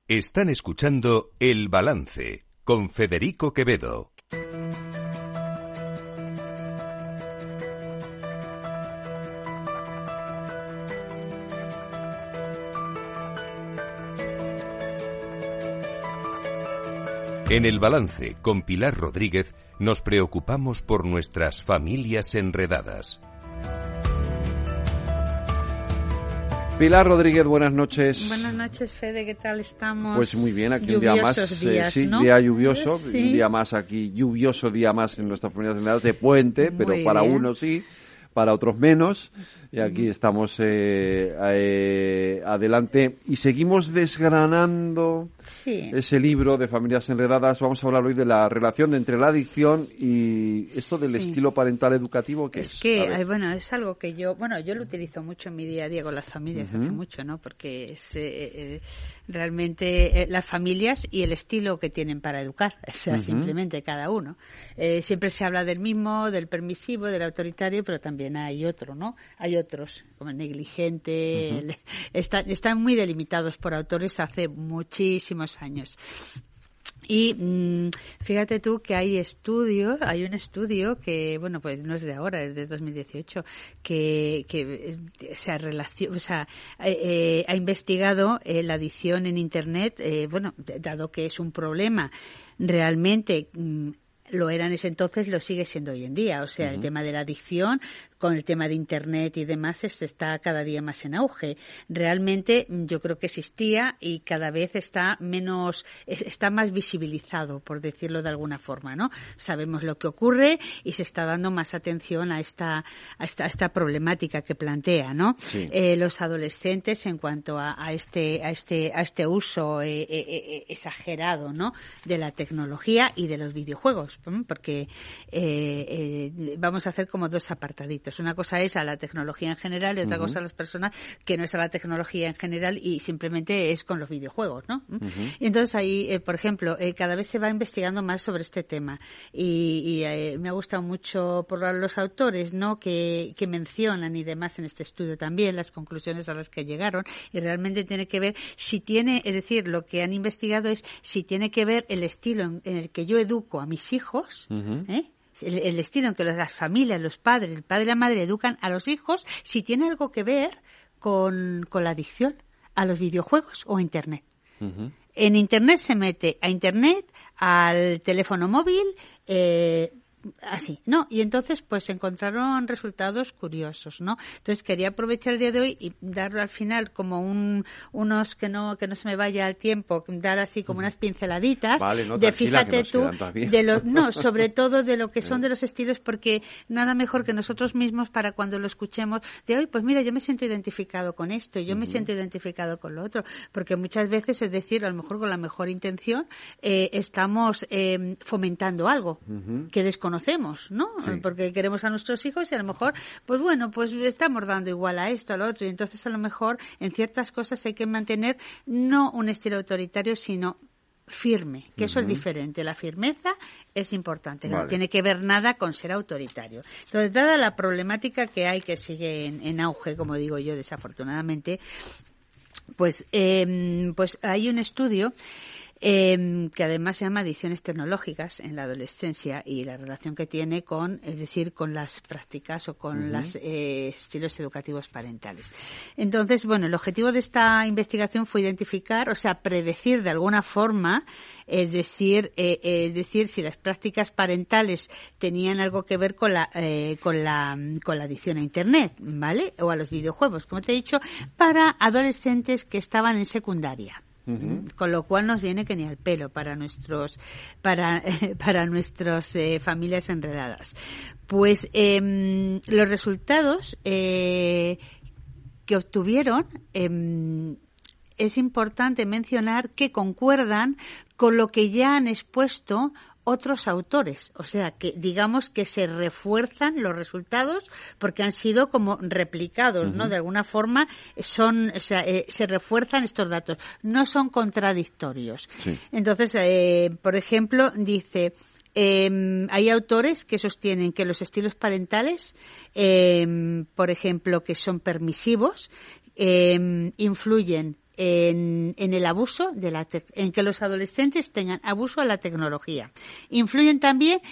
Están escuchando El Balance con Federico Quevedo. En El Balance con Pilar Rodríguez nos preocupamos por nuestras familias enredadas. Pilar Rodríguez, buenas noches. Buenas noches, Fede, ¿qué tal estamos? Pues muy bien, aquí un día más. Días, sí, ¿no? Día lluvioso, Sí. Un día más aquí, lluvioso día más en nuestra comunidad general de puente, pero Muy para bien. unos sí, para otros menos. Y aquí estamos adelante y seguimos desgranando ese libro de Familias Enredadas. Vamos a hablar hoy de la relación entre la adicción y esto del estilo parental educativo. ¿Qué es? Es que, bueno, es algo que yo lo utilizo mucho en mi día a día con las familias hace mucho, ¿no? Porque es realmente las familias y el estilo que tienen para educar, o sea, simplemente cada uno. Siempre se habla del mismo, del permisivo, del autoritario, pero también hay otro, ¿no? Hay otros, como el negligente, están muy delimitados por autores hace muchísimos años. Y fíjate tú que hay un estudio que, bueno, pues no es de ahora, es de 2018, que se ha investigado la adicción en Internet, dado que es un problema realmente lo era en ese entonces, lo sigue siendo hoy en día. O sea, el tema de la adicción, con el tema de Internet y demás, está cada día más en auge. Realmente yo creo que existía y cada vez está más visibilizado, por decirlo de alguna forma, ¿no? Sabemos lo que ocurre y se está dando más atención a esta problemática que plantea, ¿no? Sí. Los adolescentes en cuanto a este uso exagerado, ¿no? De la tecnología y de los videojuegos, porque vamos a hacer como dos apartaditos. Una cosa es a la tecnología en general y otra cosa a las personas que no es a la tecnología en general y simplemente es con los videojuegos, ¿no? Y entonces ahí, por ejemplo, cada vez se va investigando más sobre este tema y me ha gustado mucho por los autores, ¿no? Que mencionan y demás en este estudio también las conclusiones a las que llegaron y realmente tiene que ver es decir, lo que han investigado es si tiene que ver el estilo en el que yo educo a mis hijos, el estilo en que las familias, los padres, el padre y la madre educan a los hijos, si tiene algo que ver con la adicción a los videojuegos o a Internet. En Internet se mete a Internet, al teléfono móvil, así, ¿no? Y entonces pues encontraron resultados curiosos, ¿no? Entonces quería aprovechar el día de hoy y darlo al final como unos que no se me vaya el tiempo, dar así como unas pinceladitas de fíjate tú sobre todo de lo que son de los estilos, porque nada mejor que nosotros mismos para cuando lo escuchemos de hoy, pues mira, yo me siento identificado con esto, yo me siento identificado con lo otro, porque muchas veces, es decir, a lo mejor con la mejor intención estamos fomentando algo que desconocemos, ¿no? Sí. Porque queremos a nuestros hijos y a lo mejor, pues bueno, pues estamos dando igual a esto, a lo otro, y entonces a lo mejor en ciertas cosas hay que mantener no un estilo autoritario, sino firme, que eso es diferente. La firmeza es importante, no tiene que ver nada con ser autoritario. Entonces, dada la problemática que hay, que sigue en auge, como digo yo, desafortunadamente, pues hay un estudio que además se llama adicciones tecnológicas en la adolescencia y la relación que tiene con las prácticas o con los estilos educativos parentales. Entonces, bueno, el objetivo de esta investigación fue identificar, o sea, predecir de alguna forma, es decir, si las prácticas parentales tenían algo que ver con la adicción a Internet, ¿vale? O a los videojuegos, como te he dicho, para adolescentes que estaban en secundaria. Con lo cual nos viene que ni al pelo para nuestras familias enredadas. Pues los resultados que obtuvieron es importante mencionar que concuerdan con lo que ya han expuesto otros autores, o sea que digamos que se refuerzan los resultados porque han sido como replicados, ¿no? De alguna forma se refuerzan estos datos, no son contradictorios. Sí. Entonces, por ejemplo, dice hay autores que sostienen que los estilos parentales, por ejemplo, que son permisivos, influyen en el abuso en que los adolescentes tengan abuso a la tecnología. Influyen también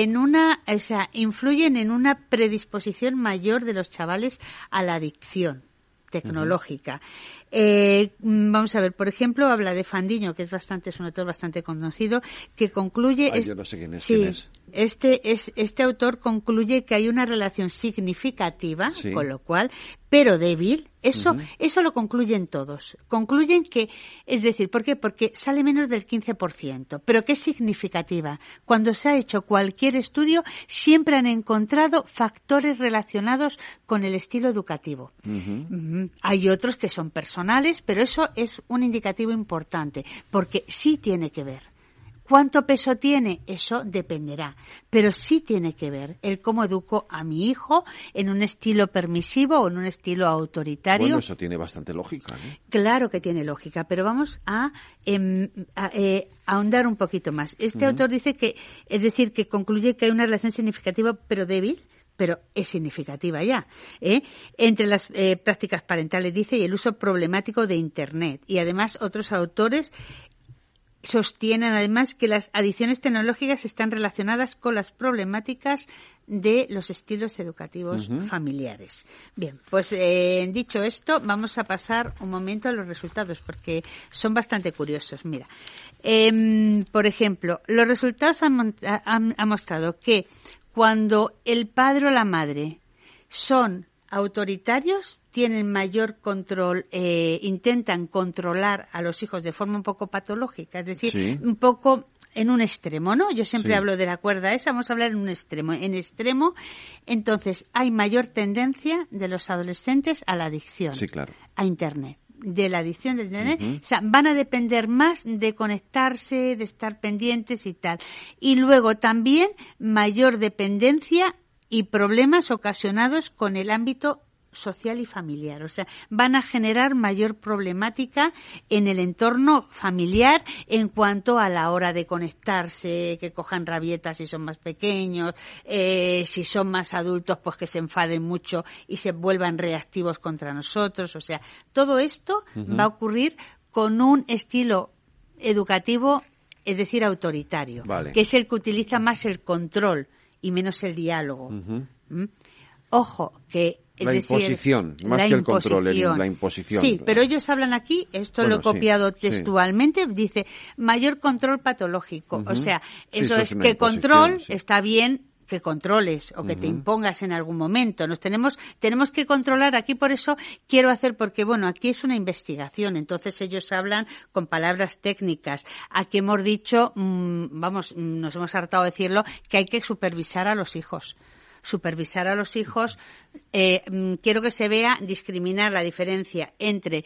influyen en una predisposición mayor de los chavales a la adicción tecnológica. Vamos a ver, por ejemplo, habla de Fandiño, que es un autor bastante conocido, que concluye... yo no sé quién es. Sí, este autor concluye que hay una relación significativa, con lo cual, pero débil. Eso lo concluyen todos. Concluyen que, es decir, ¿por qué? Porque sale menos del 15%, pero que es significativa. Cuando se ha hecho cualquier estudio, siempre han encontrado factores relacionados con el estilo educativo. Hay otros que son personales, pero eso es un indicativo importante, porque sí tiene que ver. ¿Cuánto peso tiene? Eso dependerá, pero sí tiene que ver el cómo educo a mi hijo en un estilo permisivo o en un estilo autoritario. Bueno, eso tiene bastante lógica, ¿no? Claro que tiene lógica, pero vamos a ahondar un poquito más. Este autor dice que, es decir, que concluye que hay una relación significativa pero débil, pero es significativa ya, entre las prácticas parentales, dice, y el uso problemático de Internet. Y además otros autores sostienen además que las adicciones tecnológicas están relacionadas con las problemáticas de los estilos educativos familiares. Bien, pues dicho esto, vamos a pasar un momento a los resultados, porque son bastante curiosos. Mira, por ejemplo, los resultados han mostrado que cuando el padre o la madre son autoritarios, tienen mayor control, intentan controlar a los hijos de forma un poco patológica, es decir, un poco en un extremo, ¿no? Yo siempre hablo de la cuerda esa, vamos a hablar en un extremo. En extremo, entonces, hay mayor tendencia de los adolescentes a la adicción, a Internet. De la adicción del Internet, o sea, van a depender más de conectarse, de estar pendientes y tal. Y luego también mayor dependencia y problemas ocasionados con el ámbito social y familiar. O sea, van a generar mayor problemática en el entorno familiar en cuanto a la hora de conectarse, que cojan rabietas si son más pequeños, si son más adultos, pues que se enfaden mucho y se vuelvan reactivos contra nosotros. O sea, todo esto va a ocurrir con un estilo educativo, es decir, autoritario, que es el que utiliza más el control y menos el diálogo. Ojo, que la imposición, más que el control, la imposición. Sí, pero ellos hablan aquí, esto lo he copiado textualmente, dice mayor control patológico. O sea, eso es que control está bien que controles o que te impongas en algún momento. Tenemos que controlar aquí, por eso quiero hacer, porque bueno, aquí es una investigación, entonces ellos hablan con palabras técnicas. Aquí hemos dicho, nos hemos hartado de decirlo, que hay que supervisar a los hijos. Supervisar a los hijos, quiero que se vea discriminar la diferencia entre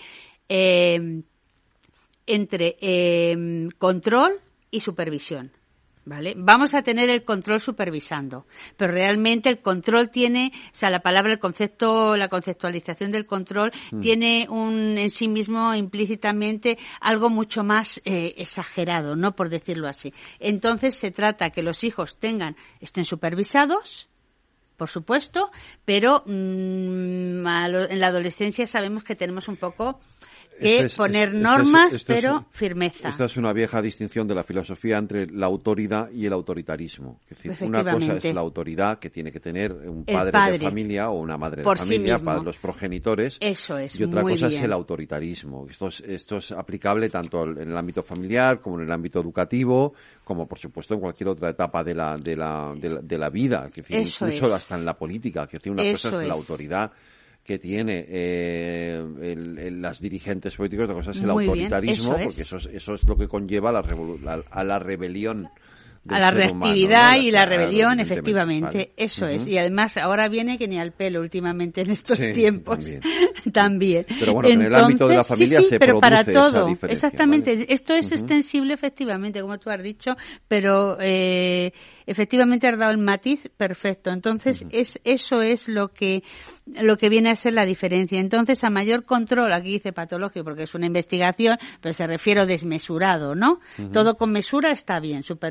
control y supervisión. ¿Vale? Vamos a tener el control supervisando, pero realmente el control tiene, o sea, la conceptualización del control tiene en sí mismo implícitamente algo mucho más exagerado, ¿no? Por decirlo así. Entonces se trata que los hijos estén supervisados, por supuesto, pero en la adolescencia sabemos que tenemos un poco que poner normas, pero firmeza. Esta es una vieja distinción de la filosofía entre la autoridad y el autoritarismo. Es decir, una cosa es la autoridad que tiene que tener un padre de familia o una madre de familia para los progenitores. Eso es, y otra cosa es el autoritarismo. Esto es aplicable tanto en el ámbito familiar como en el ámbito educativo, como por supuesto en cualquier otra etapa de la vida. Es decir, incluso hasta en la política. Es decir, una cosa es la autoridad que tiene las dirigentes políticos, otra cosa es el autoritarismo, porque eso es lo que conlleva a la rebelión. A la reactividad humano, ¿no? Y la rebelión, efectivamente, vale. Eso es. Y además ahora viene que ni al pelo últimamente en estos tiempos. También. Pero bueno, en el ámbito de la familia se pero produce para todo, esa exactamente. ¿vale? Esto es extensible, efectivamente, como tú has dicho, pero efectivamente has dado el matiz perfecto. Entonces, eso es lo que viene a ser la diferencia. Entonces, a mayor control, aquí dice patológico porque es una investigación, pero se refiere a desmesurado, ¿no? Todo con mesura está bien, supervisar con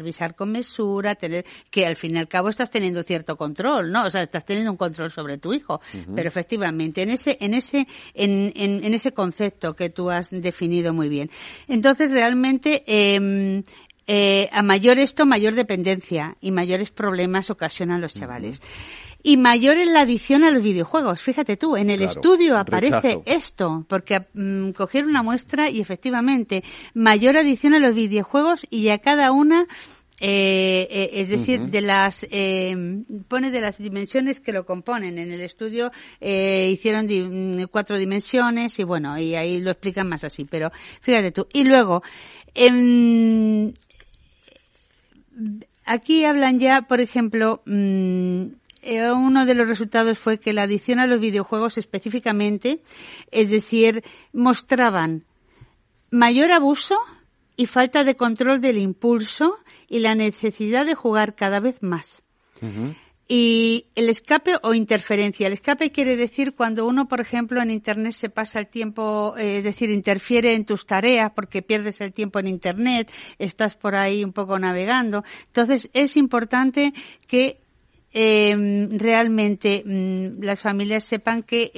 con mesura, que al fin y al cabo estás teniendo cierto control, ¿no? O sea, estás teniendo un control sobre tu hijo. Pero efectivamente, en ese concepto que tú has definido muy bien. Entonces, realmente, a mayor dependencia y mayores problemas ocasionan los chavales. Y mayor es la adicción a los videojuegos. Fíjate tú, en el estudio aparece esto, porque cogieron una muestra y efectivamente mayor adicción a los videojuegos y a cada una, es decir, de las, pone de las dimensiones que lo componen. En el estudio hicieron 4 dimensiones y bueno, y ahí lo explican más así, pero fíjate tú. Y luego, aquí hablan ya, por ejemplo, uno de los resultados fue que la adicción a los videojuegos específicamente, es decir, mostraban mayor abuso y falta de control del impulso y la necesidad de jugar cada vez más. Y el escape o interferencia. El escape quiere decir cuando uno, por ejemplo, en Internet se pasa el tiempo, es decir, interfiere en tus tareas porque pierdes el tiempo en Internet, estás por ahí un poco navegando. Entonces, es importante que realmente las familias sepan que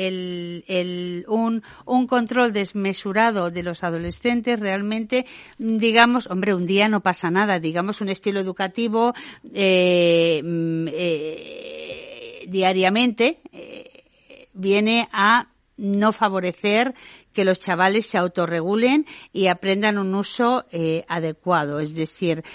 un control desmesurado de los adolescentes realmente, digamos, hombre, un día no pasa nada, digamos un estilo educativo diariamente viene a no favorecer que los chavales se autorregulen y aprendan un uso adecuado, es decir,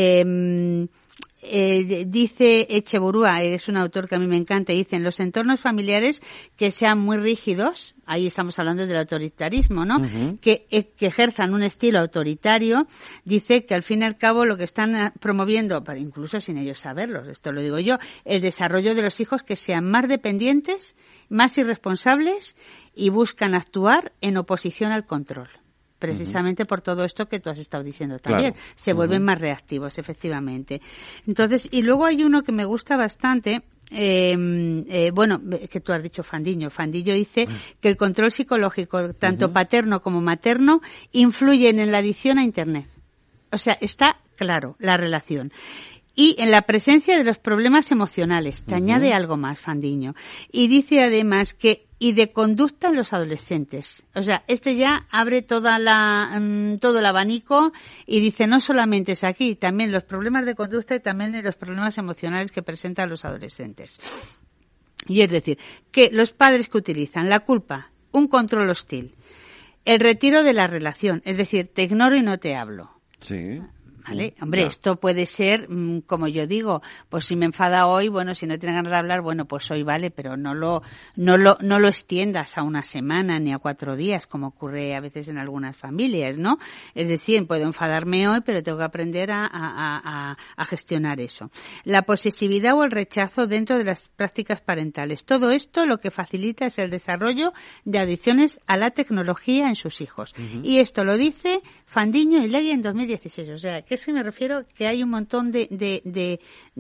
dice Echeburúa, es un autor que a mí me encanta, dice, en los entornos familiares que sean muy rígidos, ahí estamos hablando del autoritarismo, ¿no? Que ejerzan un estilo autoritario, dice que al fin y al cabo lo que están promoviendo, pero incluso sin ellos saberlo, esto lo digo yo, el desarrollo de los hijos que sean más dependientes, más irresponsables y buscan actuar en oposición al control. Precisamente por todo esto que tú has estado diciendo también. Claro. Se vuelven más reactivos, efectivamente. Entonces, y luego hay uno que me gusta bastante, bueno, que tú has dicho Fandillo. Fandillo dice que el control psicológico, tanto paterno como materno, influyen en la adicción a Internet. O sea, está claro la relación. Y en la presencia de los problemas emocionales, te añade algo más, Fandiño. Y dice además que, y de conducta en los adolescentes. O sea, ya abre todo el abanico y dice no solamente es aquí, también los problemas de conducta y también los problemas emocionales que presentan los adolescentes. Y es decir, que los padres que utilizan la culpa, un control hostil, el retiro de la relación, es decir, te ignoro y no te hablo. Sí. ¿Vale? Hombre, esto puede ser, como yo digo, pues si me enfada hoy, bueno, si no tiene ganas de hablar, bueno, pues hoy vale, pero no lo extiendas a una semana ni a 4 días, como ocurre a veces en algunas familias, ¿no? Es decir, puedo enfadarme hoy, pero tengo que aprender a gestionar eso. La posesividad o el rechazo dentro de las prácticas parentales. Todo esto lo que facilita es el desarrollo de adicciones a la tecnología en sus hijos. Y esto lo dice Fandiño y Legui en 2016, o sea, que es que me refiero que hay un montón de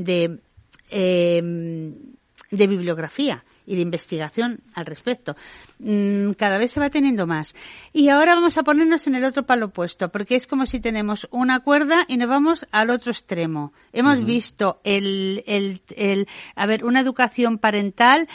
bibliografía y de investigación al respecto. Cada vez se va teniendo más. Y ahora vamos a ponernos en el otro palo opuesto, porque es como si tenemos una cuerda y nos vamos al otro extremo. Hemos visto una educación parental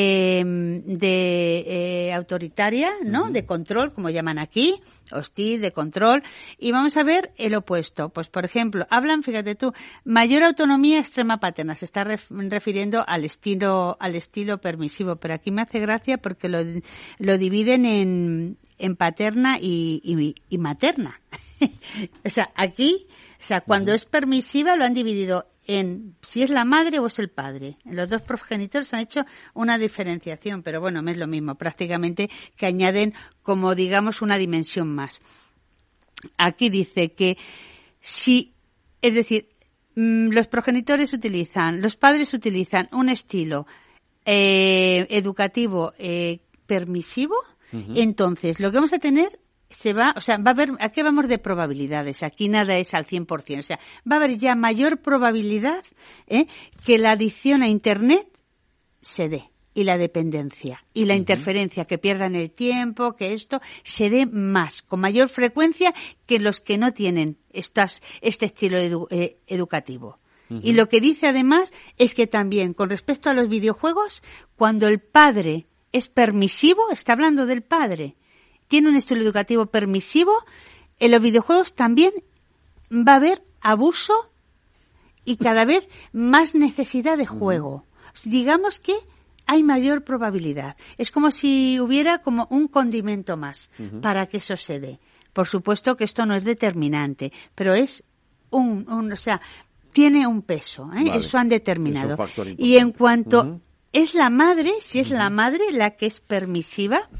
autoritaria, ¿no? De control, como llaman aquí, hostil, de control, y vamos a ver el opuesto. Pues, por ejemplo, hablan, fíjate tú, mayor autonomía extrema paterna. Se está refiriendo al estilo permisivo, pero aquí me hace gracia porque lo dividen en paterna y materna. O sea, aquí, cuando es permisiva lo han dividido en si es la madre o es el padre. Los dos progenitores han hecho una diferenciación, pero bueno, no es lo mismo, prácticamente que añaden como digamos una dimensión más. Aquí dice que es decir, los progenitores los padres utilizan un estilo educativo permisivo, entonces lo que vamos a tener va a haber, ¿a qué vamos de probabilidades? Aquí nada es al 100%, o sea, va a haber ya mayor probabilidad que la adicción a Internet se dé. y la dependencia y la interferencia, que pierdan el tiempo, que esto se dé más, con mayor frecuencia que los que no tienen este estilo educativo. Y lo que dice además es que también con respecto a los videojuegos, cuando el padre es permisivo, está hablando del padre, tiene un estilo educativo permisivo, en los videojuegos también va a haber abuso y cada vez más necesidad de juego. Digamos que hay mayor probabilidad. Es como si hubiera como un condimento más para que eso se dé. Por supuesto que esto no es determinante, pero es o sea, tiene un peso, Vale. Eso han determinado. Y en cuanto es la madre, si es la madre la que es permisiva,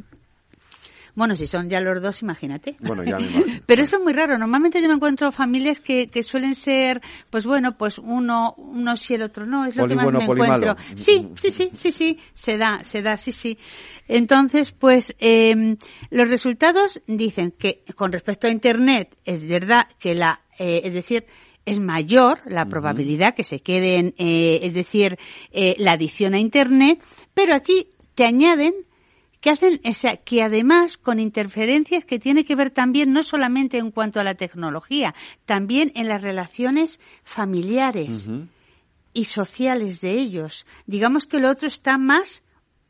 bueno, si son ya los dos, imagínate. Bueno, ya me imagino. Pero eso es muy raro. Normalmente yo me encuentro familias que suelen ser, pues bueno, pues uno sí, el otro no. Es lo que más me encuentro. Sí. Se da, sí. Entonces, pues, los resultados dicen que con respecto a Internet, es verdad que es decir, es mayor la probabilidad que se queden, es decir, la adicción a Internet, pero aquí te añaden que además con interferencias que tiene que ver también no solamente en cuanto a la tecnología, también en las relaciones familiares y sociales de ellos. Digamos que lo otro está más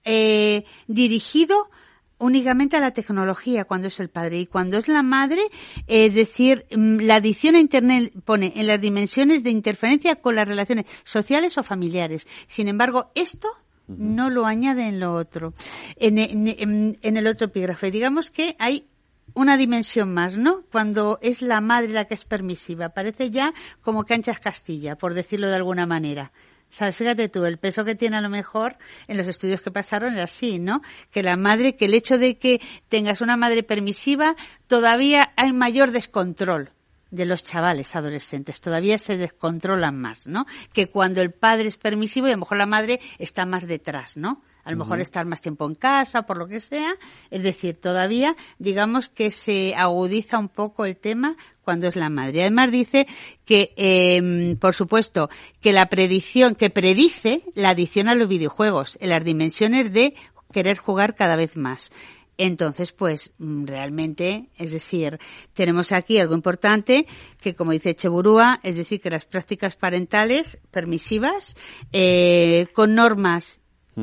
dirigido únicamente a la tecnología cuando es el padre, y cuando es la madre, es decir, la adicción a Internet pone en las dimensiones de interferencia con las relaciones sociales o familiares. Sin embargo, esto no lo añade en lo otro, en el otro epígrafe. Digamos que hay una dimensión más, ¿no? Cuando es la madre la que es permisiva, parece ya como Canchas Castilla, por decirlo de alguna manera. ¿Sabes? Fíjate tú, el peso que tiene a lo mejor en los estudios que pasaron era así, ¿no? Que el hecho de que tengas una madre permisiva, todavía hay mayor descontrol de los chavales adolescentes, todavía se descontrolan más, ¿no? Que cuando el padre es permisivo y a lo mejor la madre está más detrás, ¿no? A lo mejor estar más tiempo en casa, por lo que sea. Es decir, todavía, digamos que se agudiza un poco el tema cuando es la madre. Además dice que, por supuesto, que que predice la adicción a los videojuegos en las dimensiones de querer jugar cada vez más. Entonces, pues, realmente, es decir, tenemos aquí algo importante que, como dice Echeburúa, es decir, que las prácticas parentales permisivas, con normas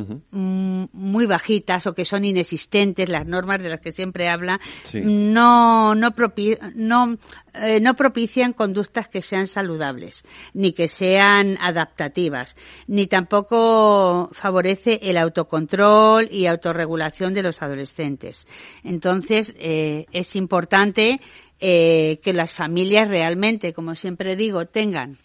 muy bajitas o que son inexistentes, las normas de las que siempre habla, no propician conductas que sean saludables, ni que sean adaptativas, ni tampoco favorece el autocontrol y autorregulación de los adolescentes. Entonces, es importante que las familias realmente, como siempre digo, tengan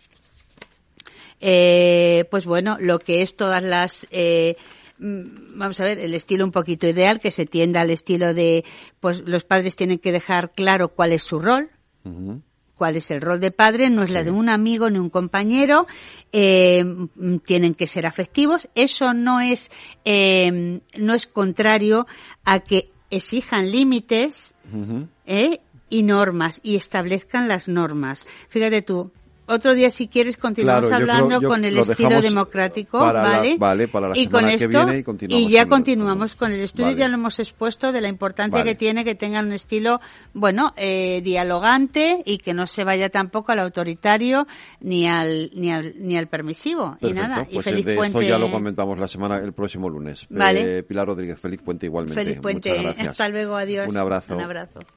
pues bueno, lo que es todas las, vamos a ver, el estilo un poquito ideal, que se tienda al estilo de, pues los padres tienen que dejar claro cuál es su rol, cuál es el rol de padre, no es la de un amigo ni un compañero, tienen que ser afectivos, eso no es contrario a que exijan límites, y normas, y establezcan las normas. Fíjate tú, otro día, si quieres, continuamos hablando con el estilo democrático, ¿vale? Para la y con esto, que viene y ya continuamos con el estudio. Vale. Ya lo hemos expuesto de la importancia que tiene que tengan un estilo, bueno, dialogante y que no se vaya tampoco al autoritario ni al permisivo. Perfecto. Y nada, pues y feliz puente. Esto ya lo comentamos el próximo lunes. Vale. Pilar Rodríguez, feliz puente igualmente. Feliz puente. Muchas gracias. Hasta luego, adiós. Un abrazo. Un abrazo.